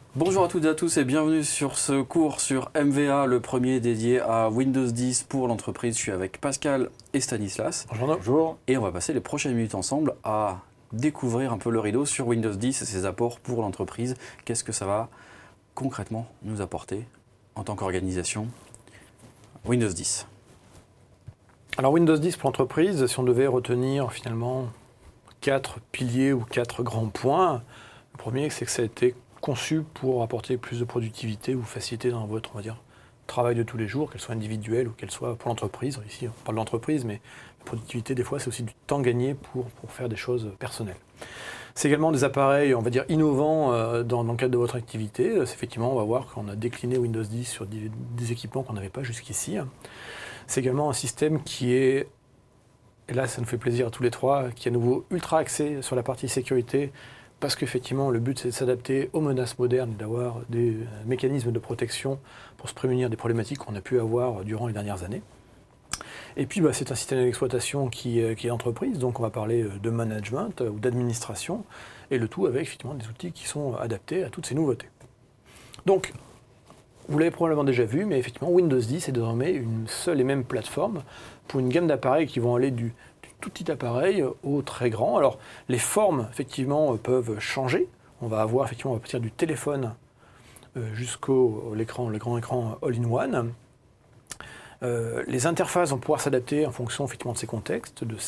Bonjour à toutes et à tous et bienvenue sur ce cours sur MVA, le premier dédié à Windows 10 pour l'entreprise. Je suis avec Pascal et Stanislas. Bonjour. Et on va passer les prochaines minutes ensemble à découvrir un peu le rideau sur Windows 10 et ses apports pour l'entreprise. Qu'est-ce que ça va concrètement nous apporter en tant qu'organisation Windows 10. Alors Windows 10 pour l'entreprise, si on devait retenir finalement 4 piliers ou 4 grands points, le premier c'est que ça a été conçu pour apporter plus de productivité ou facilité dans votre, travail de tous les jours, qu'elle soit individuelle ou qu'elle soit pour l'entreprise. Ici, on parle d'entreprise, mais la productivité, des fois, c'est aussi du temps gagné pour faire des choses personnelles. C'est également des appareils, innovants dans le cadre de votre activité. C'est effectivement, on va voir qu'on a décliné Windows 10 sur des équipements qu'on n'avait pas jusqu'ici. C'est également un système qui est, et là ça nous fait plaisir à tous les trois, qui est à nouveau ultra axé sur la partie sécurité, parce qu'effectivement, le but, c'est de s'adapter aux menaces modernes, d'avoir des mécanismes de protection pour se prémunir des problématiques qu'on a pu avoir durant les dernières années. Et puis, c'est un système d'exploitation qui est entreprise, donc on va parler de management ou d'administration, et le tout avec effectivement des outils qui sont adaptés à toutes ces nouveautés. Donc, vous l'avez probablement déjà vu, mais effectivement, Windows 10 est désormais une seule et même plateforme pour une gamme d'appareils qui vont aller du tout petit appareil au très grand. Alors, les formes, effectivement, peuvent changer. On va avoir, effectivement, à partir du téléphone jusqu'au le grand écran all-in-one. Les interfaces vont pouvoir s'adapter en fonction, effectivement, de ces contextes, de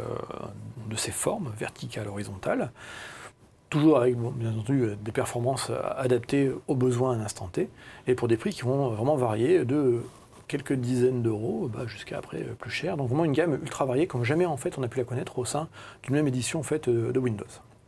ces formes verticales, horizontales. Toujours avec, bien entendu, des performances adaptées aux besoins à l'instant T, et pour des prix qui vont vraiment varier de quelques dizaines d'euros jusqu'à après plus cher. Donc vraiment une gamme ultra variée comme jamais en fait on a pu la connaître au sein d'une même édition en fait, de Windows.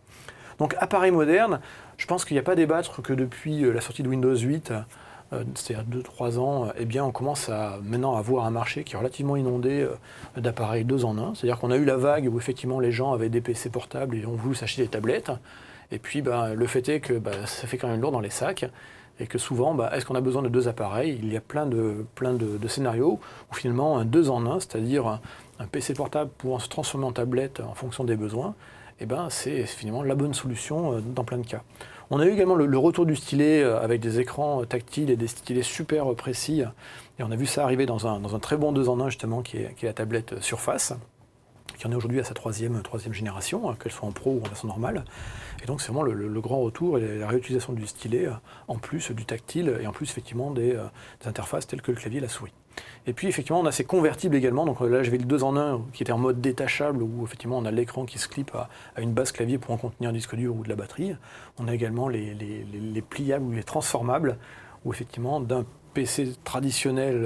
Donc appareil moderne, je pense qu'il n'y a pas à débattre que depuis la sortie de Windows 8, c'est-à-dire 2-3 ans, eh bien on commence maintenant à avoir un marché qui est relativement inondé d'appareils 2 en 1. C'est-à-dire qu'on a eu la vague où effectivement les gens avaient des PC portables et ont voulu s'acheter des tablettes. Et puis le fait est que ça fait quand même lourd dans les sacs. Et que souvent, est-ce qu'on a besoin de 2 appareils ? Il y a plein de scénarios où finalement un 2 en 1, c'est-à-dire un PC portable pouvant se transformer en tablette en fonction des besoins, c'est finalement la bonne solution dans plein de cas. On a eu également le retour du stylet avec des écrans tactiles et des stylets super précis. Et on a vu ça arriver dans un très bon 2 en 1 justement qui est la tablette Surface, qui en est aujourd'hui à sa troisième génération, qu'elle soit en pro ou en version normale. Et donc c'est vraiment le grand retour et la réutilisation du stylet, en plus du tactile et en plus effectivement des interfaces telles que le clavier et la souris. Et puis effectivement on a ces convertibles également, donc là j'avais le 2 en 1 qui était en mode détachable où effectivement on a l'écran qui se clip à une base clavier pour en contenir un disque dur ou de la batterie. On a également les pliables ou les transformables où effectivement d'un PC traditionnel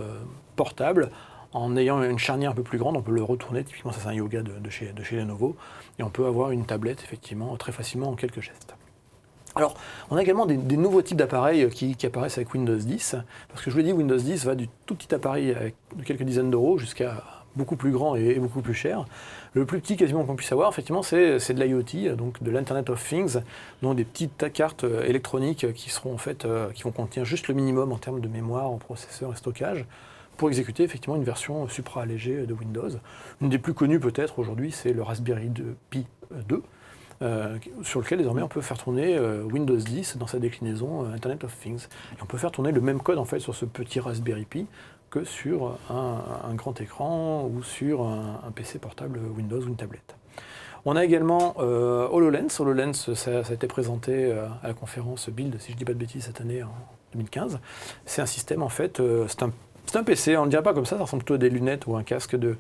portable, en ayant une charnière un peu plus grande, on peut le retourner, typiquement ça c'est un Yoga de chez Lenovo, et on peut avoir une tablette effectivement très facilement en quelques gestes. Alors, on a également des nouveaux types d'appareils qui apparaissent avec Windows 10, parce que je vous l'ai dit, Windows 10 va du tout petit appareil de quelques dizaines d'euros jusqu'à beaucoup plus grand et beaucoup plus cher. Le plus petit quasiment qu'on puisse avoir, effectivement, c'est de l'IoT, donc de l'Internet of Things, donc des petites cartes électroniques qui seront en fait, qui vont contenir juste le minimum en termes de mémoire, en processeur et stockage, pour exécuter effectivement une version supra-allégée de Windows. Une des plus connues peut-être aujourd'hui, c'est le Raspberry Pi 2, sur lequel désormais on peut faire tourner Windows 10 dans sa déclinaison Internet of Things. Et on peut faire tourner le même code en fait sur ce petit Raspberry Pi que sur un grand écran ou sur un PC portable Windows ou une tablette. On a également HoloLens. HoloLens, ça a été présenté à la conférence Build, si je ne dis pas de bêtises, cette année en 2015. C'est un système en fait, c'est un PC, on ne dirait pas comme ça ressemble plutôt à des lunettes ou un casque de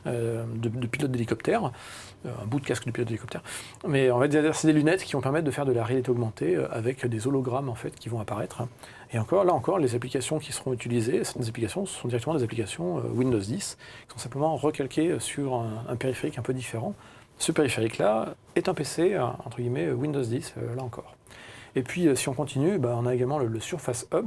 pilote d'hélicoptère, un bout de casque de pilote d'hélicoptère. Mais on va dire c'est des lunettes qui vont permettre de faire de la réalité augmentée avec des hologrammes en fait qui vont apparaître. Et là encore, les applications qui seront utilisées, certaines applications sont directement des applications Windows 10 qui sont simplement recalquées sur un périphérique un peu différent. Ce périphérique-là est un PC entre guillemets Windows 10 là encore. Et puis si on continue, on a également le Surface Hub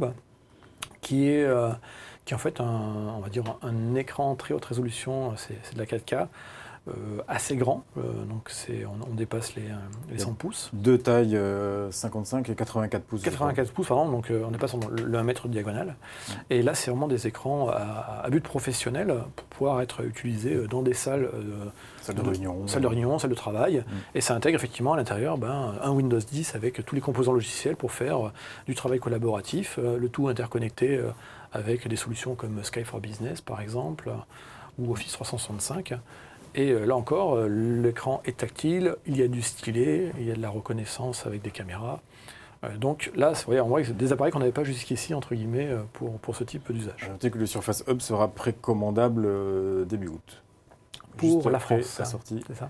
qui est en fait un écran très haute résolution, c'est de la 4K, assez grand, donc on dépasse les 100 pouces. Deux tailles 55 et 84 pouces. 84 pouces, pardon, donc on dépasse le 1 mètre de diagonale. Et là, c'est vraiment des écrans à but professionnel pour pouvoir être utilisés dans des salles, salle de réunion, salle de travail. Et ça intègre effectivement à l'intérieur un Windows 10 avec tous les composants logiciels pour faire du travail collaboratif, le tout interconnecté avec des solutions comme Skype for Business, par exemple, ou Office 365. Et là encore, l'écran est tactile, il y a du stylet, il y a de la reconnaissance avec des caméras. Donc là, on voit que c'est des appareils qu'on n'avait pas jusqu'ici, entre guillemets, pour ce type d'usage. Notez que le Surface Hub sera précommandable début août. Pour la France, la sortie. C'est ça ?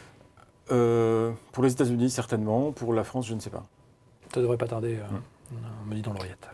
Pour les États-Unis, certainement. Pour la France, je ne sais pas. Ça ne devrait pas tarder, on me dit dans l'oreillette.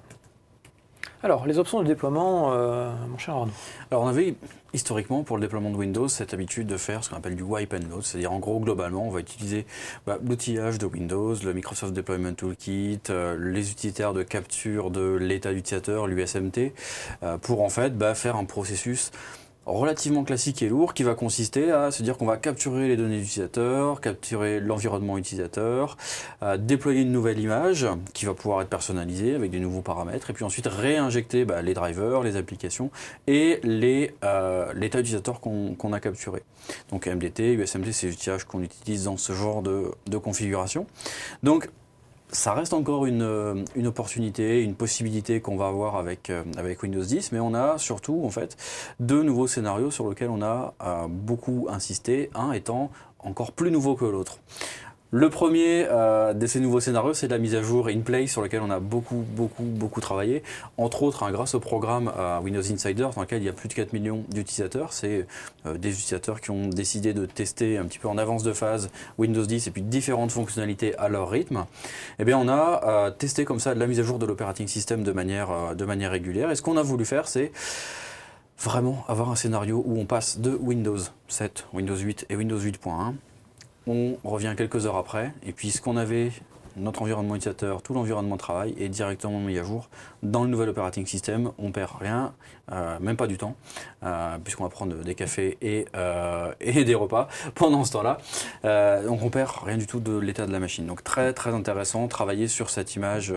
Alors, les options de déploiement, mon cher Arnaud. Alors, on avait historiquement, pour le déploiement de Windows, cette habitude de faire ce qu'on appelle du wipe and load, c'est-à-dire en gros, globalement, on va utiliser l'outillage de Windows, le Microsoft Deployment Toolkit, les utilitaires de capture de l'état d'utilisateur, l'USMT, pour en fait faire un processus relativement classique et lourd qui va consister à se dire qu'on va capturer les données d'utilisateur, capturer l'environnement utilisateur, déployer une nouvelle image qui va pouvoir être personnalisée avec des nouveaux paramètres et puis ensuite réinjecter les drivers, les applications et l'état utilisateur qu'on a capturé. Donc MDT, USMT, c'est l'outillage qu'on utilise dans ce genre de configuration. Donc ça reste encore une opportunité, une possibilité qu'on va avoir avec Windows 10, mais on a surtout en fait deux nouveaux scénarios sur lesquels on a beaucoup insisté, un étant encore plus nouveau que l'autre. Le premier de ces nouveaux scénarios, c'est la mise à jour InPlay sur lequel on a beaucoup travaillé. Entre autres, grâce au programme Windows Insider, dans lequel il y a plus de 4 millions d'utilisateurs. C'est des utilisateurs qui ont décidé de tester un petit peu en avance de phase Windows 10 et puis différentes fonctionnalités à leur rythme. Eh bien, on a testé comme ça de la mise à jour de l'operating system de manière régulière. Et ce qu'on a voulu faire, c'est vraiment avoir un scénario où on passe de Windows 7, Windows 8 et Windows 8.1. On revient quelques heures après, et puis ce qu'on avait, notre environnement utilisateur, tout l'environnement de travail est directement mis à jour dans le nouvel operating system. On perd rien, même pas du temps, puisqu'on va prendre des cafés et des repas pendant ce temps-là. Donc on perd rien du tout de l'état de la machine. Donc très intéressant, travailler sur cette image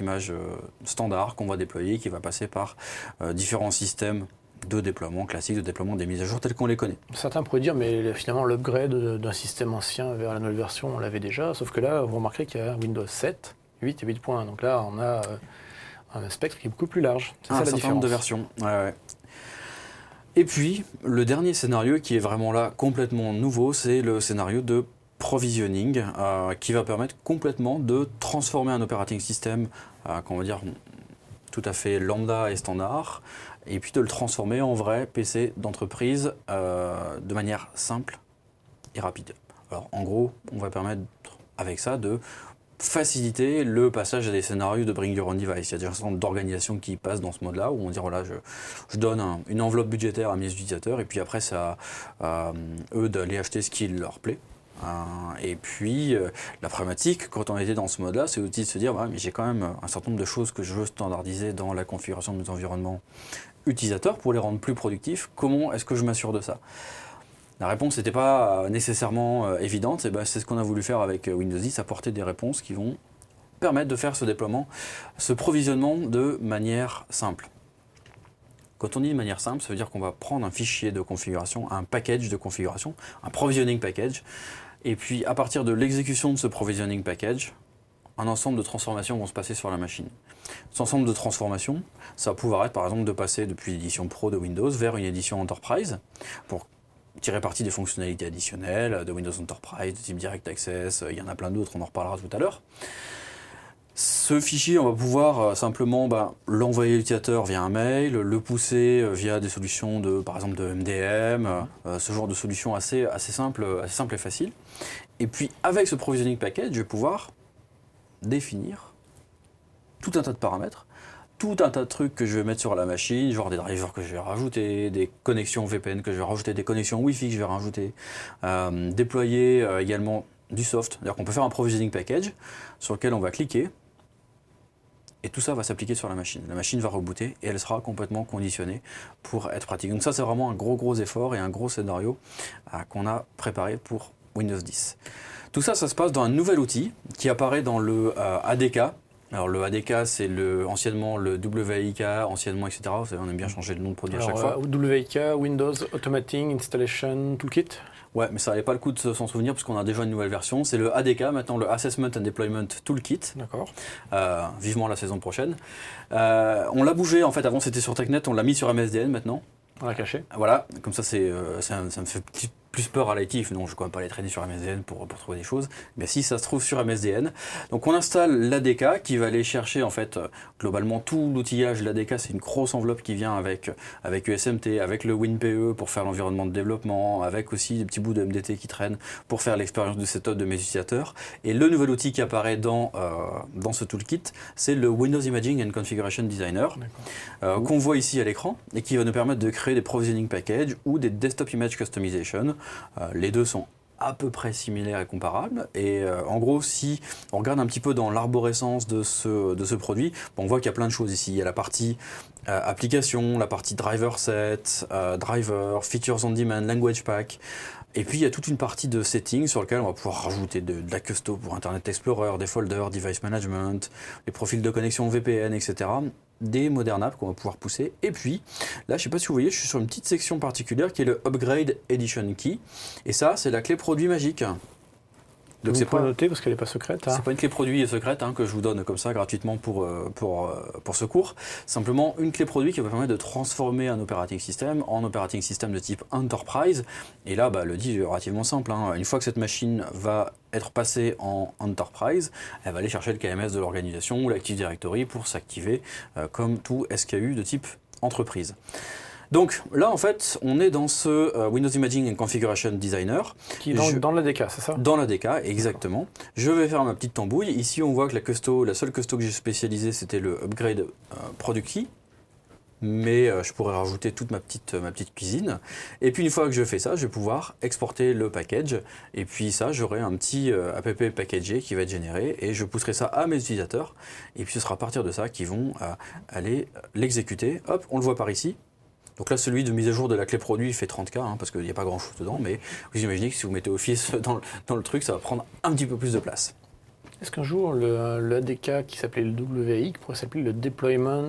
standard qu'on va déployer, qui va passer par différents systèmes de déploiement classique, de déploiement des mises à jour telles qu'on les connaît. Certains pourraient dire, mais finalement l'upgrade d'un système ancien vers la nouvelle version, on l'avait déjà, sauf que là, vous remarquerez qu'il y a Windows 7, 8 et 8.1. Donc là, on a un spectre qui est beaucoup plus large. C'est ça la différence. Un certain nombre de versions. Ouais. Et puis, le dernier scénario qui est vraiment là, complètement nouveau, c'est le scénario de provisioning, qui va permettre complètement de transformer un operating system, qu'on va dire tout à fait lambda et standard, et puis de le transformer en vrai PC d'entreprise de manière simple et rapide. Alors en gros, on va permettre avec ça de faciliter le passage à des scénarios de Bring Your Own Device. Il y a des certain nombre d'organisations qui passent dans ce mode-là, où on dit voilà, je donne une enveloppe budgétaire à mes utilisateurs, et puis après c'est à eux d'aller acheter ce qui leur plaît. Et puis la problématique quand on était dans ce mode là, c'est aussi de se dire mais j'ai quand même un certain nombre de choses que je veux standardiser dans la configuration de mes environnements utilisateurs pour les rendre plus productifs. Comment est-ce que je m'assure de ça? La réponse n'était pas nécessairement évidente, et c'est ce qu'on a voulu faire avec Windows 10, apporter des réponses qui vont permettre de faire ce déploiement, ce provisionnement de manière simple. Quand on dit de manière simple, ça veut dire qu'on va prendre un fichier de configuration, un package de configuration, un provisioning package, et puis à partir de l'exécution de ce provisioning package, un ensemble de transformations vont se passer sur la machine. Cet ensemble de transformations, ça va pouvoir être par exemple de passer depuis l'édition Pro de Windows vers une édition Enterprise, pour tirer parti des fonctionnalités additionnelles de Windows Enterprise, de type Direct Access, il y en a plein d'autres, on en reparlera tout à l'heure. Ce fichier, on va pouvoir simplement l'envoyer à l'utilisateur via un mail, le pousser via des solutions par exemple de MDM, ce genre de solutions assez simple et facile. Et puis avec ce provisioning package, je vais pouvoir définir tout un tas de paramètres, tout un tas de trucs que je vais mettre sur la machine, genre des drivers que je vais rajouter, des connexions VPN que je vais rajouter, des connexions Wi-Fi que je vais rajouter, déployer également du soft. C'est-à-dire qu'on peut faire un provisioning package sur lequel on va cliquer Et tout ça va s'appliquer sur la machine. La machine va rebooter et elle sera complètement conditionnée pour être pratique. Donc ça, c'est vraiment un gros effort et un gros scénario qu'on a préparé pour Windows 10. Tout ça, ça se passe dans un nouvel outil qui apparaît dans le ADK. Alors le ADK, c'est anciennement le WIK, anciennement, etc. On aime bien changer le nom de produit à chaque fois. WIK, Windows Automating Installation Toolkit. Ouais, mais ça n'avait pas le coup de s'en souvenir parce qu'on a déjà une nouvelle version. C'est le ADK, maintenant le Assessment and Deployment Toolkit. D'accord. Vivement la saison prochaine. On l'a bougé, en fait, avant c'était sur TechNet, on l'a mis sur MSDN maintenant. On l'a caché. Voilà, comme ça, ça me fait plus peur à l'IT. Non, je ne vais pas aller traîner sur MSDN pour trouver des choses. Mais si, ça se trouve sur MSDN. Donc on installe l'ADK qui va aller chercher en fait globalement tout l'outillage. L'ADK, c'est une grosse enveloppe qui vient avec USMT, avec le WinPE pour faire l'environnement de développement, avec aussi des petits bouts de MDT qui traînent pour faire l'expérience de setup de mes utilisateurs. Et le nouvel outil qui apparaît dans ce toolkit, c'est le Windows Imaging and Configuration Designer qu'on voit ici à l'écran et qui va nous permettre de créer des provisioning packages ou des desktop image customization. Les deux sont à peu près similaires et comparables. Et en gros, si on regarde un petit peu dans l'arborescence de ce produit, on voit qu'il y a plein de choses ici. Il y a la partie application, la partie driver set, driver, features on demand, language pack. Et puis il y a toute une partie de settings sur lequel on va pouvoir rajouter de la custo pour Internet Explorer, des folders, device management, les profils de connexion VPN, etc. Des modern apps qu'on va pouvoir pousser. Et puis, là, je ne sais pas si vous voyez, je suis sur une petite section particulière qui est le Upgrade Edition Key. Et ça, c'est la clé produit magique. Donc c'est pas noté parce qu'elle n'est pas secrète. C'est pas une clé produit secrète que je vous donne comme ça gratuitement pour ce cours. Simplement une clé produit qui va permettre de transformer un operating system en operating system de type Enterprise. Et là, le dit est relativement simple. Une fois que cette machine va être passée en Enterprise, elle va aller chercher le KMS de l'organisation ou l'Active Directory pour s'activer comme tout SKU de type entreprise. Donc là, en fait, on est dans ce Windows Imaging and Configuration Designer. Qui est dans l'ADK, c'est ça ? Dans l'ADK, exactement. Je vais faire ma petite tambouille. Ici, on voit que la seule custo que j'ai spécialisée, c'était le Upgrade Product Key. Mais je pourrais rajouter toute ma petite cuisine. Et puis, une fois que je fais ça, je vais pouvoir exporter le package. Et puis ça, j'aurai un petit app packagé qui va être généré. Et je pousserai ça à mes utilisateurs. Et puis, ce sera à partir de ça qu'ils vont aller l'exécuter. Hop, on le voit par ici. Donc là, celui de mise à jour de la clé produit, il fait 30K, parce qu'il n'y a pas grand-chose dedans, mais vous imaginez que si vous mettez Office dans le truc, ça va prendre un petit peu plus de place. Est-ce qu'un jour, le ADK qui s'appelait le WIK pourrait s'appeler le Deployment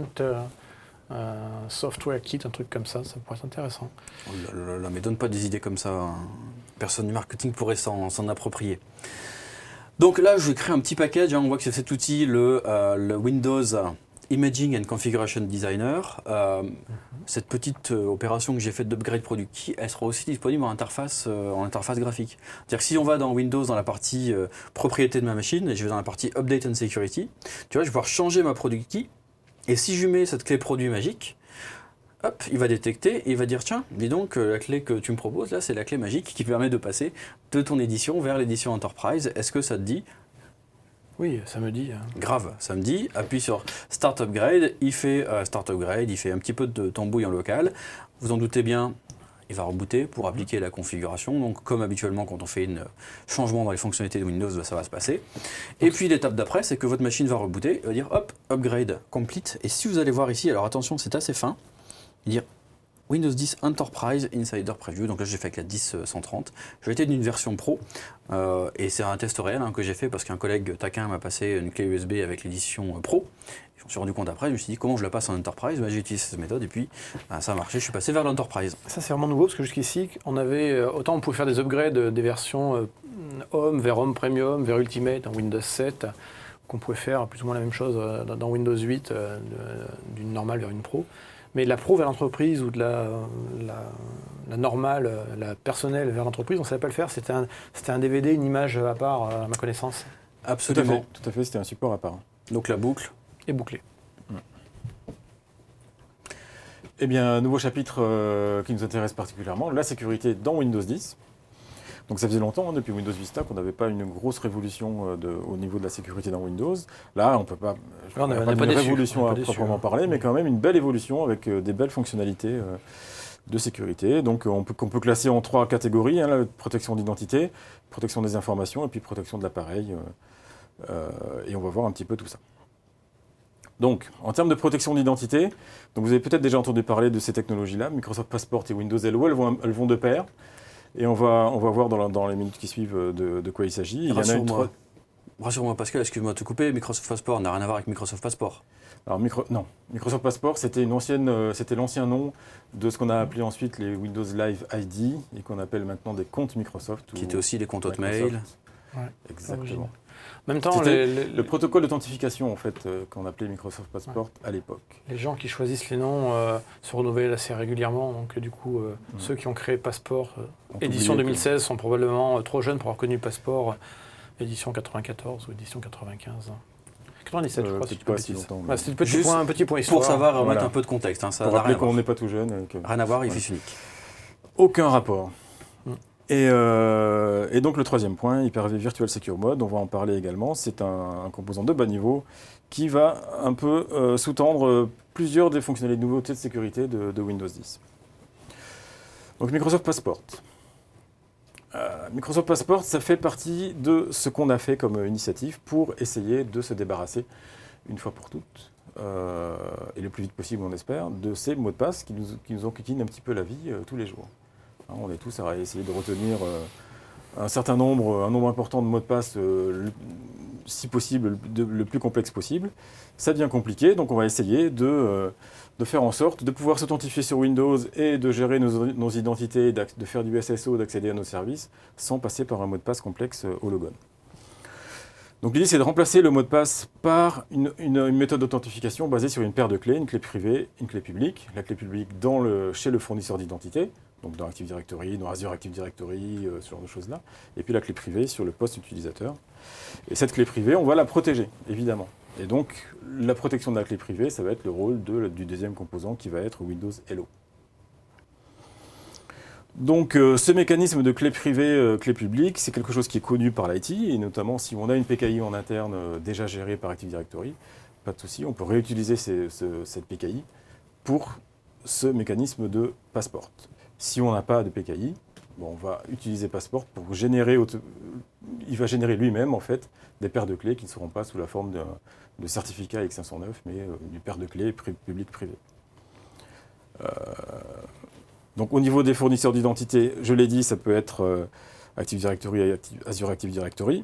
Software Kit, un truc comme ça pourrait être intéressant. Oh là, mais donne pas des idées comme ça, personne du marketing pourrait s'en approprier. Donc là, je vais créer un petit package, on voit que c'est cet outil, le Windows Imaging and Configuration Designer. Cette petite opération que j'ai faite d'upgrade product key, elle sera aussi disponible en interface graphique. C'est-à-dire que si on va dans Windows, dans la partie propriété de ma machine, et je vais dans la partie Update and Security, tu vois, je vais pouvoir changer ma product key, et si je mets cette clé produit magique, hop, il va détecter et il va dire tiens, dis donc, la clé que tu me proposes là, c'est la clé magique qui permet de passer de ton édition vers l'édition Enterprise. Est-ce que ça te dit ? Oui, ça me dit. Grave, ça me dit. Appuie sur Start Upgrade, il fait Start Upgrade, il fait un petit peu de tambouille en local. Vous en doutez bien, il va rebooter pour appliquer la configuration. Donc, comme habituellement, quand on fait un changement dans les fonctionnalités de Windows, ça va se passer. Et puis, l'étape d'après, c'est que votre machine va rebooter, il va dire hop, Upgrade Complete. Et si vous allez voir ici, alors attention, c'est assez fin, il va dire Windows 10 Enterprise Insider Preview. Donc là, j'ai fait avec la 10.130. J'ai été d'une version pro et c'est un test réel que j'ai fait parce qu'un collègue taquin m'a passé une clé USB avec l'édition pro. Je me suis rendu compte après, je me suis dit comment je la passe en Enterprise. J'ai utilisé cette méthode et puis ça a marché. Je suis passé vers l'Enterprise. Ça, c'est vraiment nouveau parce que jusqu'ici, on avait autant on pouvait faire des upgrades des versions Home vers Home Premium, vers Ultimate en Windows 7, qu'on pouvait faire plus ou moins la même chose dans Windows 8 d'une normale vers une pro. Mais la pro vers l'entreprise ou de la normale, la personnelle vers l'entreprise, on ne savait pas le faire. C'était un DVD, une image à part, à ma connaissance. Absolument. Tout à fait, c'était un support à part. Donc la boucle est bouclée. Eh bien, nouveau chapitre qui nous intéresse particulièrement, la sécurité dans Windows 10. Donc ça faisait longtemps, depuis Windows Vista, qu'on n'avait pas une grosse révolution au niveau de la sécurité dans Windows. Là, on peut pas, on n'a pas pas une déçu, révolution à proprement parler, mais quand même une belle évolution avec des belles fonctionnalités de sécurité. Donc qu'on peut classer en 3 catégories, la protection d'identité, protection des informations et puis protection de l'appareil. Et on va voir un petit peu tout ça. Donc, en termes de protection d'identité, donc vous avez peut-être déjà entendu parler de ces technologies-là, Microsoft Passport et Windows Hello, elles vont de pair. Et on va voir dans les minutes qui suivent de quoi il s'agit. Il y en a une Rassure-moi Pascal, excuse-moi de te couper, Microsoft Passport n'a rien à voir avec Microsoft Passport. Alors non, Microsoft Passport, c'était l'ancien nom de ce qu'on a appelé ensuite les Windows Live ID et qu'on appelle maintenant des comptes Microsoft. Qui étaient aussi des comptes Hotmail. Ouais, exactement. En même temps, le protocole d'authentification en fait qu'on appelait Microsoft Passport à l'époque. Les gens qui choisissent les noms se renouvellent assez régulièrement, donc du coup, ceux qui ont créé Passport édition 2016 sont probablement trop jeunes pour avoir connu Passport édition 94 ou édition 95. 97, je crois, si tu pas si longtemps. C'était un petit point histoire. Pour savoir, remettre un peu de contexte. Hein, ça pour rappeler qu'on n'est pas tout jeune. Rien à voir, il est fils unique. Aucun rapport. Et donc le troisième point, Hyper-V Virtual Secure Mode, on va en parler également. C'est un composant de bas niveau qui va un peu sous-tendre plusieurs des fonctionnalités de nouveautés de sécurité de Windows 10. Donc Microsoft Passport. Microsoft Passport, ça fait partie de ce qu'on a fait comme initiative pour essayer de se débarrasser une fois pour toutes, et le plus vite possible on espère, de ces mots de passe qui nous enquiquinent un petit peu la vie tous les jours. On est tous à essayer de retenir un nombre important de mots de passe, si possible, le plus complexe possible. Ça devient compliqué, donc on va essayer de faire en sorte de pouvoir s'authentifier sur Windows et de gérer nos identités, de faire du SSO, d'accéder à nos services, sans passer par un mot de passe complexe Hologon. Donc l'idée, c'est de remplacer le mot de passe par une méthode d'authentification basée sur une paire de clés, une clé privée, une clé publique. La clé publique chez le fournisseur d'identité, donc dans Active Directory, dans Azure Active Directory, ce genre de choses-là. Et puis la clé privée sur le poste utilisateur. Et cette clé privée, on va la protéger, évidemment. Et donc, la protection de la clé privée, ça va être le rôle du deuxième composant qui va être Windows Hello. Donc, ce mécanisme de clé privée, clé publique, c'est quelque chose qui est connu par l'IT, et notamment si on a une PKI en interne déjà gérée par Active Directory, pas de souci, on peut réutiliser cette PKI pour ce mécanisme de Passport. Si on n'a pas de PKI, on va utiliser Passport pour générer, il va générer lui-même en fait des paires de clés qui ne seront pas sous la forme de certificat X509, mais une paire de clés publiques-privées. Donc au niveau des fournisseurs d'identité, je l'ai dit, ça peut être Active Directory et Azure Active Directory.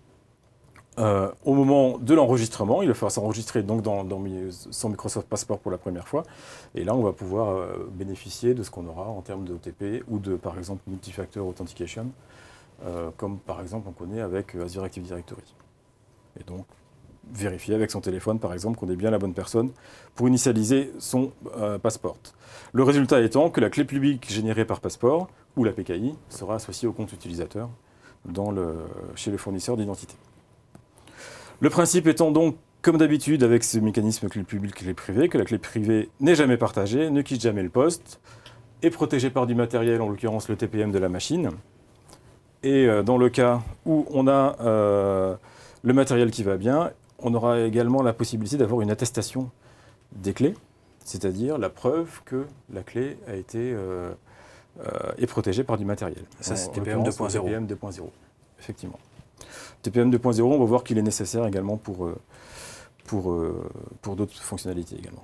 Au moment de l'enregistrement, il va falloir s'enregistrer donc sans Microsoft Passport pour la première fois. Et là, on va pouvoir bénéficier de ce qu'on aura en termes de OTP ou de, par exemple, Multi-Factor Authentication, comme par exemple on connaît avec Azure Active Directory. Et donc, vérifier avec son téléphone, par exemple, qu'on est bien la bonne personne pour initialiser son Passport. Le résultat étant que la clé publique générée par Passport, ou la PKI, sera associée au compte utilisateur chez le fournisseur d'identité. Le principe étant donc, comme d'habitude, avec ce mécanisme clé publique, clé privée, que la clé privée n'est jamais partagée, ne quitte jamais le poste, est protégée par du matériel, en l'occurrence le TPM de la machine. Et dans le cas où on a le matériel qui va bien, on aura également la possibilité d'avoir une attestation des clés, c'est-à-dire la preuve que la clé a été est protégée par du matériel. Ça, c'est TPM 2.0. TPM 2.0, effectivement. TPM 2.0, on va voir qu'il est nécessaire également pour d'autres fonctionnalités également.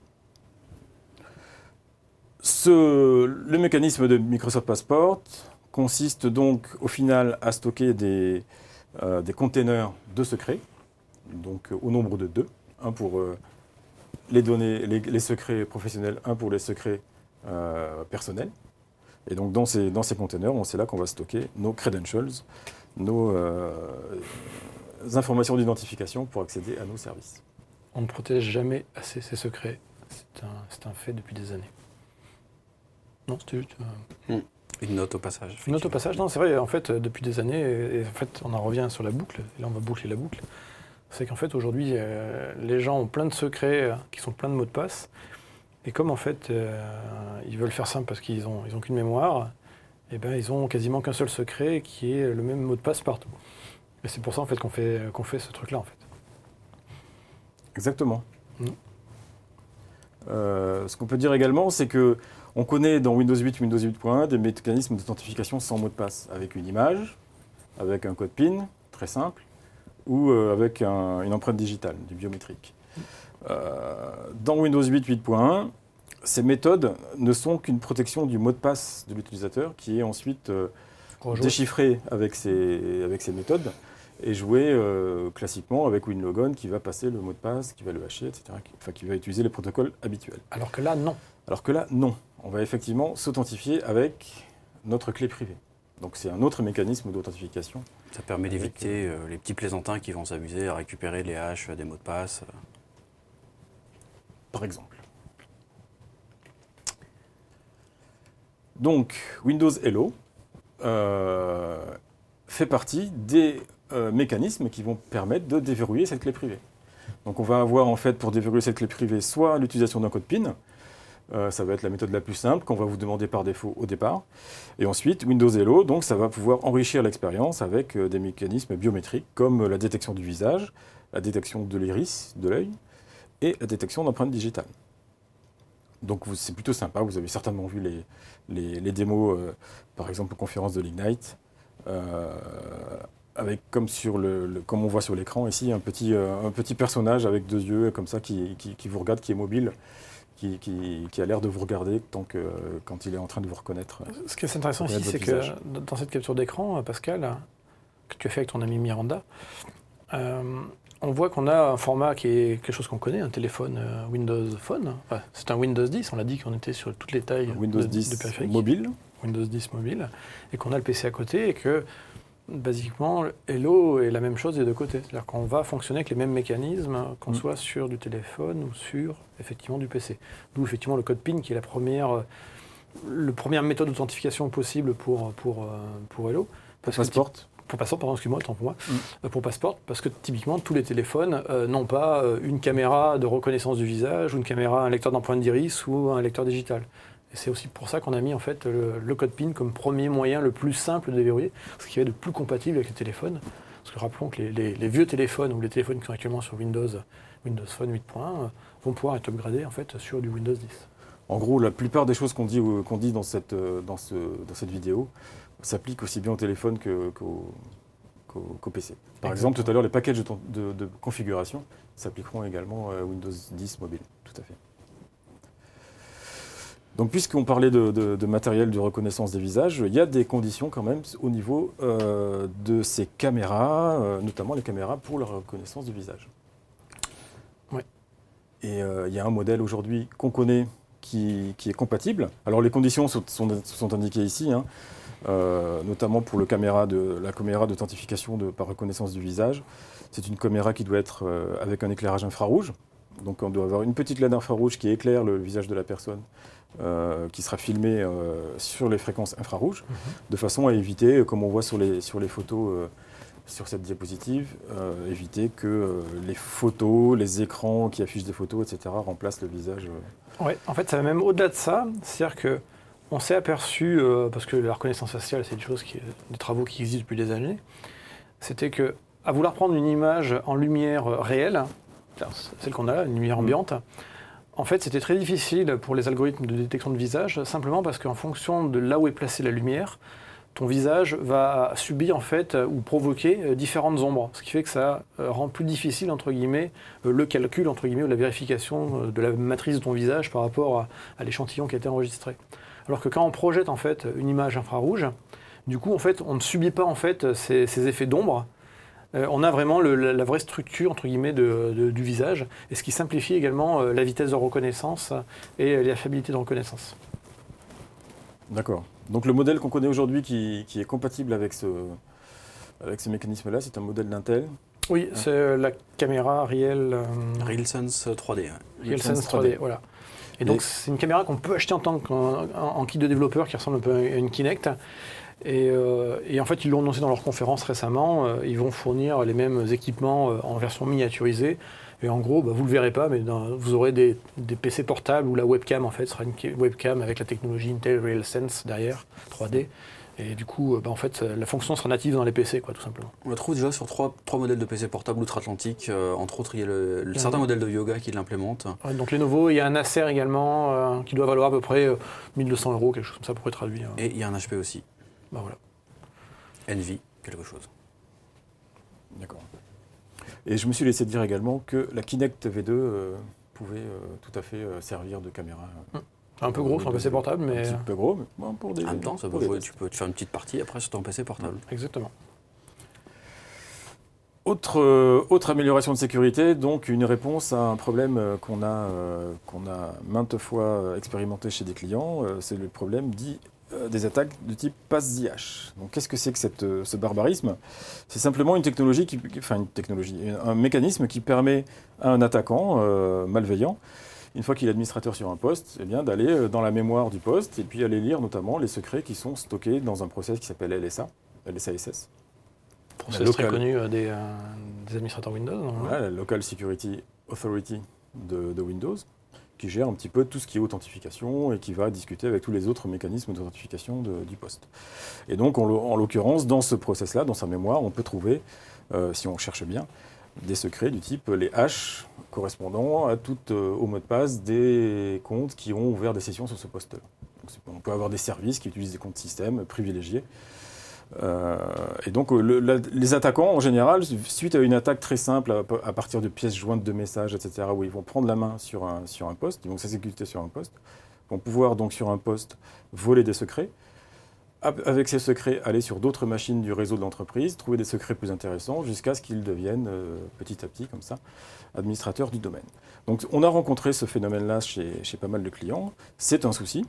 Le mécanisme de Microsoft Passport consiste donc au final à stocker des containers de secrets, donc au nombre de 2, un pour les données, les secrets professionnels, un pour les secrets personnels. Et donc dans ces containers, c'est là qu'on va stocker nos credentials, nos informations d'identification pour accéder à nos services. On ne protège jamais assez ses secrets. C'est un fait depuis des années. Non, c'était juste... Une note au passage. Une note au passage, non, c'est vrai, en fait, depuis des années, et en fait, on en revient sur la boucle, et là on va boucler la boucle, c'est qu'en fait, aujourd'hui, les gens ont plein de secrets qui sont pleins de mots de passe, et comme en fait, ils veulent faire simple parce qu'ils ont qu'une mémoire, et ben ils ont quasiment qu'un seul secret qui est le même mot de passe partout. Et c'est pour ça en fait qu'on fait ce truc-là en fait. Exactement. Ce qu'on peut dire également, c'est que on connaît dans Windows 8, Windows 8.1 des mécanismes d'authentification sans mot de passe, avec une image, avec un code PIN très simple, ou avec une empreinte digitale, du biométrique. Dans Windows 8 8.1, ces méthodes ne sont qu'une protection du mot de passe de l'utilisateur qui est ensuite déchiffré avec ces méthodes et joué classiquement avec WinLogon qui va passer le mot de passe, qui va le hasher, etc. Qui va utiliser les protocoles habituels. Alors que là, non. On va effectivement s'authentifier avec notre clé privée. Donc c'est un autre mécanisme d'authentification. Ça permet d'éviter les petits plaisantins qui vont s'amuser à récupérer les hashes des mots de passe. Par exemple. Donc Windows Hello fait partie des mécanismes qui vont permettre de déverrouiller cette clé privée. Donc on va avoir en fait pour déverrouiller cette clé privée soit l'utilisation d'un code PIN, ça va être la méthode la plus simple qu'on va vous demander par défaut au départ. Et ensuite, Windows Hello, donc ça va pouvoir enrichir l'expérience avec des mécanismes biométriques comme la détection du visage, la détection de l'iris, de l'œil, et la détection d'empreintes digitales. Donc c'est plutôt sympa, vous avez certainement vu les démos, par exemple aux conférences de l'Ignite, avec comme on voit sur l'écran ici, un petit personnage avec 2 yeux comme ça qui vous regarde, qui est mobile. Qui a l'air de vous regarder quand il est en train de vous reconnaître. Ce qui est intéressant ici, c'est que dans cette capture d'écran, Pascal, que tu as fait avec ton ami Miranda, on voit qu'on a un format qui est quelque chose qu'on connaît, un téléphone Windows Phone. Enfin, c'est un Windows 10, on l'a dit qu'on était sur toutes les tailles Windows 10 de périphériques. Mobile. Windows 10 mobile, et qu'on a le PC à côté, et que basiquement, Hello est la même chose des deux côtés. C'est-à-dire qu'on va fonctionner avec les mêmes mécanismes, qu'on soit sur du téléphone ou sur, effectivement, du PC. D'où, effectivement, le code PIN qui est la première méthode d'authentification possible pour Hello. Pour Passport. Pour Passport, pardon, excuse-moi, autant pour moi. Pour Passport, parce que typiquement, tous les téléphones n'ont pas une caméra de reconnaissance du visage, ou une caméra, un lecteur d'empreintes d'iris, ou un lecteur digital. Et c'est aussi pour ça qu'on a mis en fait le code PIN comme premier moyen le plus simple de déverrouiller, ce qui est le plus compatible avec les téléphones. Parce que rappelons que les vieux téléphones ou les téléphones qui sont actuellement sur Windows Phone 8.1 vont pouvoir être upgradés en fait sur du Windows 10. En gros, la plupart des choses qu'on dit dans cette vidéo s'appliquent aussi bien au téléphone qu'au PC. Par exemple, tout à l'heure, les packages de configuration s'appliqueront également à Windows 10 mobile. Tout à fait. Donc, puisqu'on parlait de matériel de reconnaissance des visages, il y a des conditions quand même au niveau de ces caméras, notamment les caméras pour la reconnaissance du visage. Ouais. Et il y a un modèle aujourd'hui qu'on connaît qui est compatible. Alors, les conditions sont indiquées ici, hein, notamment pour la caméra d'authentification par reconnaissance du visage. C'est une caméra qui doit être avec un éclairage infrarouge. Donc, on doit avoir une petite LED infrarouge qui éclaire le visage de la personne. Qui sera filmé sur les fréquences infrarouges, de façon à éviter, comme on voit sur les photos sur cette diapositive, éviter que les photos, les écrans qui affichent des photos, etc., remplacent le visage. Oui, en fait, ça va même au-delà de ça. C'est-à-dire qu'on s'est aperçu, parce que la reconnaissance faciale, c'est des travaux qui existent depuis des années, c'était qu'à vouloir prendre une image en lumière réelle, celle qu'on a là, une lumière ambiante, en fait, c'était très difficile pour les algorithmes de détection de visage, simplement parce qu'en fonction de là où est placée la lumière, ton visage va subir en fait ou provoquer différentes ombres, ce qui fait que ça rend plus difficile entre guillemets le calcul entre guillemets ou la vérification de la matrice de ton visage par rapport à l'échantillon qui a été enregistré. Alors que quand on projette en fait une image infrarouge, du coup en fait on ne subit pas en fait ces effets d'ombre. On a vraiment la vraie structure entre guillemets du visage, et ce qui simplifie également la vitesse de reconnaissance et la fiabilité de reconnaissance. D'accord. Donc le modèle qu'on connaît aujourd'hui qui est compatible avec ce mécanisme-là, c'est un modèle d'Intel. Oui, c'est la caméra RealSense 3D. RealSense 3D, voilà. Et donc c'est une caméra qu'on peut acheter en kit de développeur qui ressemble un peu à une Kinect. Et en fait, ils l'ont annoncé dans leur conférence récemment, ils vont fournir les mêmes équipements en version miniaturisée. Et en gros, vous ne le verrez pas, mais vous aurez des PC portables où la webcam en fait sera une webcam avec la technologie Intel RealSense derrière, 3D. Et du coup, en fait, la fonction sera native dans les PC, quoi, tout simplement. On la trouve déjà sur trois modèles de PC portables outre-Atlantique. Entre autres, il y a certains modèles de Yoga qui l'implémentent. Ouais, donc Lenovo, il y a un Acer également qui doit valoir à peu près 1200 €, quelque chose comme ça pour être traduit. Et il y a un HP aussi. Voilà. Envy, quelque chose. D'accord. Et je me suis laissé dire également que la Kinect V2 pouvait tout à fait servir de caméra. Un peu gros sur un PC portable, mais... Un petit peu gros, mais bon, pour des... En même temps, ça pour peut des jouer, tests. tu peux te faire une petite partie après sur ton PC portable. Exactement. Autre amélioration de sécurité, donc une réponse à un problème qu'on a maintes fois expérimenté chez des clients, c'est le problème dit des attaques de type pass-DH. Donc qu'est-ce que c'est que ce barbarisme? C'est simplement un mécanisme qui permet à un attaquant malveillant, une fois qu'il est administrateur sur un poste, eh bien, d'aller dans la mémoire du poste et puis aller lire notamment les secrets qui sont stockés dans un process qui s'appelle LSASS. C'est très connu des administrateurs Windows. Voilà, la Local Security Authority de Windows, qui gère un petit peu tout ce qui est authentification et qui va discuter avec tous les autres mécanismes d'authentification du poste. Et donc, en l'occurrence, dans ce process-là, dans sa mémoire, on peut trouver, si on cherche bien, des secrets du type les hashes correspondant à au mot de passe des comptes qui ont ouvert des sessions sur ce poste-là. Donc, on peut avoir des services qui utilisent des comptes système privilégiés. Et donc les attaquants en général, suite à une attaque très simple à partir de pièces jointes de messages, etc., où ils vont prendre la main sur un poste, ils vont s'exécuter sur un poste, vont pouvoir donc sur un poste voler des secrets, avec ces secrets aller sur d'autres machines du réseau de l'entreprise, trouver des secrets plus intéressants jusqu'à ce qu'ils deviennent petit à petit comme ça administrateurs du domaine. Donc on a rencontré ce phénomène-là chez pas mal de clients, c'est un souci.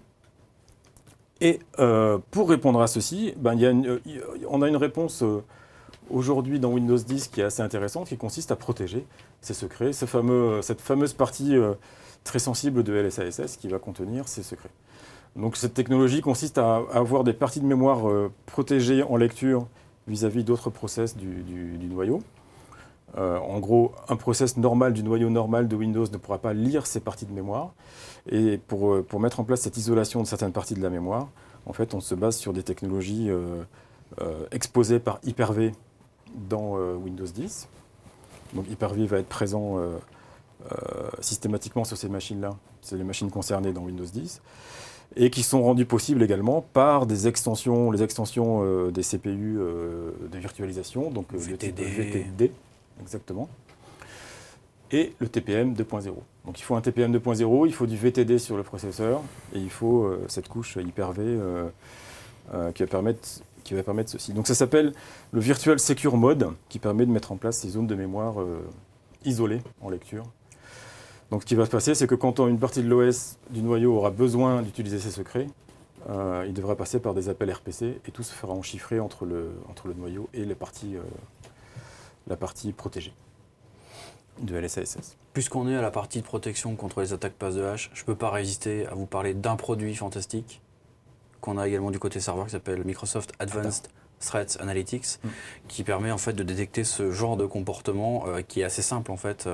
Et pour répondre à ceci, on a une réponse aujourd'hui dans Windows 10 qui est assez intéressante, qui consiste à protéger ces secrets, cette fameuse partie très sensible de LSASS qui va contenir ces secrets. Donc cette technologie consiste à avoir des parties de mémoire protégées en lecture vis-à-vis d'autres process du noyau. En gros, un process normal du noyau normal de Windows ne pourra pas lire ces parties de mémoire. Et pour mettre en place cette isolation de certaines parties de la mémoire, en fait, on se base sur des technologies exposées par Hyper-V dans Windows 10. Donc Hyper-V va être présent systématiquement sur ces machines-là. C'est les machines concernées dans Windows 10. Et qui sont rendues possibles également par les extensions des CPU de virtualisation, donc le type VTD. Exactement. Et le TPM 2.0. Donc il faut un TPM 2.0, il faut du VTD sur le processeur, et il faut cette couche Hyper-V qui va permettre ceci. Donc ça s'appelle le Virtual Secure Mode, qui permet de mettre en place ces zones de mémoire isolées en lecture. Donc ce qui va se passer, c'est que quand une partie de l'OS du noyau aura besoin d'utiliser ces secrets, il devra passer par des appels RPC, et tout se fera enchiffrer entre le noyau et la partie protégée de LSASS. Puisqu'on est à la partie de protection contre les attaques passe de hache, je ne peux pas résister à vous parler d'un produit fantastique qu'on a également du côté serveur qui s'appelle Microsoft Advanced Threat Analytics, qui permet en fait de détecter ce genre de comportement qui est assez simple en fait